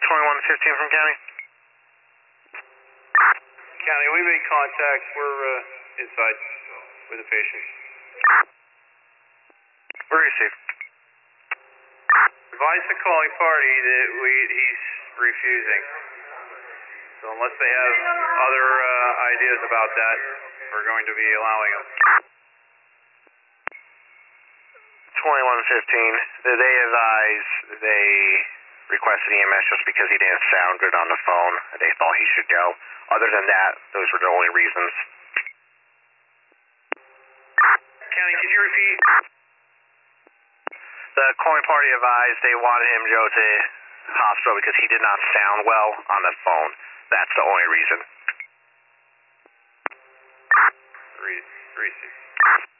2115 from County. County, we made contact. We're inside with the patient. Where is he? Advise the calling party that he's refusing. So unless they have other ideas about that, we're going to be allowing him. 2115. They advise they requested EMS just because he didn't sound good on the phone. They thought he should go. Other than that, those were the only reasons. County, could you repeat? The calling party advised they wanted him to go to hospital because he did not sound well on the phone. That's the only reason. Read.